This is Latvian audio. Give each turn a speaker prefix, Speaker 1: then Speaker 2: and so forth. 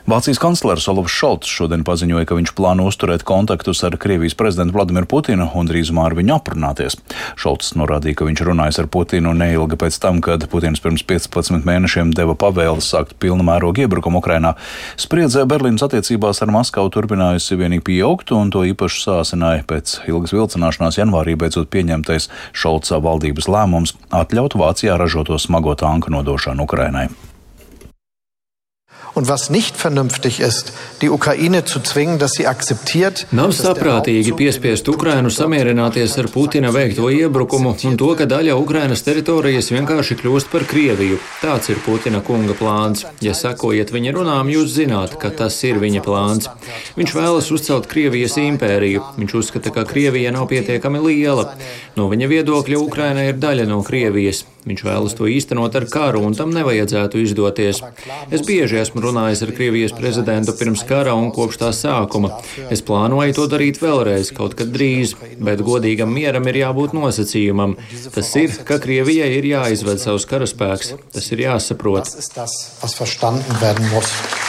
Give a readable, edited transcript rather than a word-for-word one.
Speaker 1: Vācijas kanclers Olafs Šolts šodien paziņoja, ka viņš plāno uzturēt kontaktus ar Krievijas prezidentu Vladimiru Putinu un drīzumā ar viņu aprunāties. Šolts norādīja, ka viņš runājis ar Putinu neilgi pēc tam, kad Putins pirms 15 mēnešiem deva pavēli sākt pilna mēroga iebrukumu Ukrainā. Spriedze Berlīnas attiecībās ar Maskavu turpinājusi vienīgi pieaugt, un to īpaši sāsināja pēc ilgas vilcināšanās janvārī beidzot pieņemtais Šolca valdības lēmums atļaut Vācijā ražoto smago tanku nodošanu Ukrainai.
Speaker 2: Und was nicht vernünftig ist, die Ukraine zu zwingen, dass sie akzeptiert.
Speaker 3: Nav saprātīgi piespiest Ukrainu samierināties ar Putina veikto iebrukumu un to, ka daļa Ukrainas teritorijas vienkārši kļūst par Krieviju. Tāds ir Putina kunga plāns. Ja sekojat viņa runām, jūs zināt, ka tas ir viņa plāns. Viņš vēlas uzcelt Krievijas impēriju. Viņš uzskata, ka Krievija nav pietiekami liela. No viņa viedokļa Ukraina ir daļa no Krievijas. Viņš vēlas to īstenot ar karu, un tam nevajadzētu izdoties. Es bieži esmu runājis ar Krievijas prezidentu pirms kara un kopš tā sākuma. Es plānoju to darīt vēlreiz, kaut kad drīz, bet godīgam mieram ir jābūt nosacījumam. Tas ir, ka Krievijai ir jāizved savs karaspēks. Tas ir jāsaprot.